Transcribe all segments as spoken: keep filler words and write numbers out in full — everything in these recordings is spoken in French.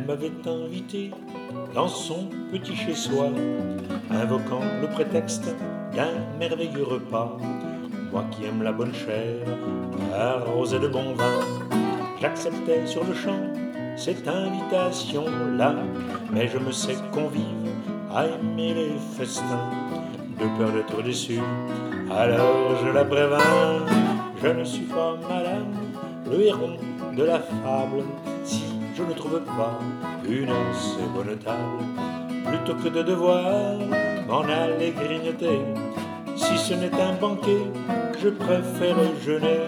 Elle m'avait invité dans son petit chez-soi, invoquant le prétexte d'un merveilleux repas. Moi qui aime la bonne chair, arrosée de bon vin, j'acceptais sur le champ cette invitation-là. Mais je me sais convive à aimer les festins, de peur d'être déçu, alors je la prévins. Je ne suis pas madame, le héron de la fable, si je ne trouve pas une assez bonne table. Plutôt que de devoir m'en aller grignoter, si ce n'est un banquet, je préfère jeûner.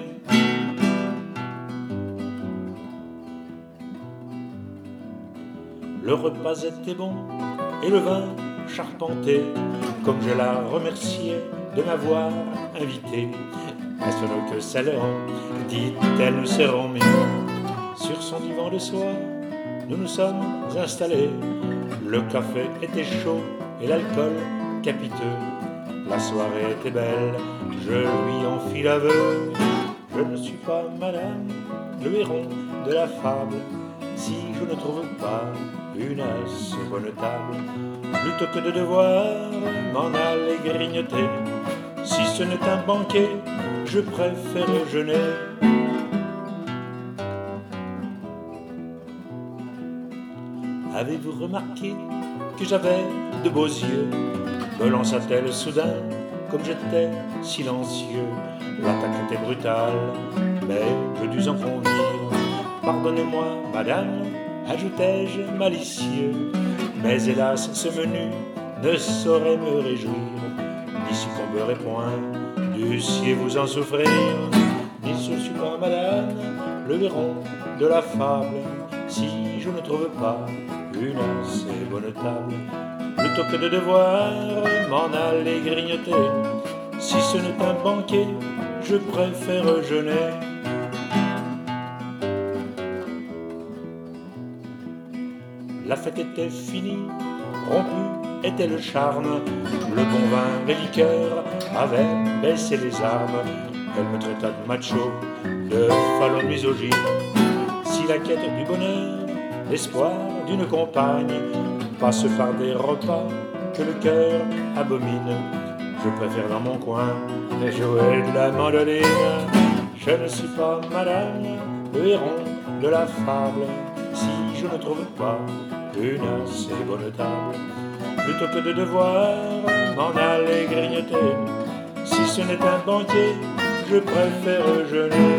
Le repas était bon et le vin charpenté, comme je la remerciais de m'avoir invité. Est-ce que ça leur dit-elle, nous serons mieux. Sur son divan de soie, nous nous sommes installés. Le café était chaud et l'alcool capiteux. La soirée était belle, je lui en fis l'aveu. Je ne suis pas madame, le héron de la fable, si je ne trouve pas une assez bonne table. Plutôt que de devoir m'en aller grignoter, si ce n'est un banquet, je préfère jeûner. Avez-vous remarqué que j'avais de beaux yeux? Me lança-t-elle soudain, comme j'étais silencieux. L'attaque était brutale, mais je dus en convenir. Pardonnez-moi, madame, ajoutai-je malicieux, mais hélas, ce menu ne saurait me réjouir. N'y succomberez point, dussiez-vous en souffrir. Ni je ne suis pas madame, le héron de la fable, si je ne trouve pas une assez bonne table. Plutôt que de devoir m'en aller grignoter, si ce n'est un banquet, je préfère jeûner. La fête était finie, rompu était le charme. Le bon vin, les liqueurs avaient baissé les armes. Elle me traita de macho, de fallon misogyne. Si la quête du bonheur, l'espoir d'une compagne, passe par des repas que le cœur abomine, je préfère dans mon coin jouer de la mandoline. Je ne suis pas madame, le héron de la fable, si je ne trouve pas une assez bonne table. Plutôt que de devoir m'en aller grignoter, si ce n'est un banquet, je préfère jeûner.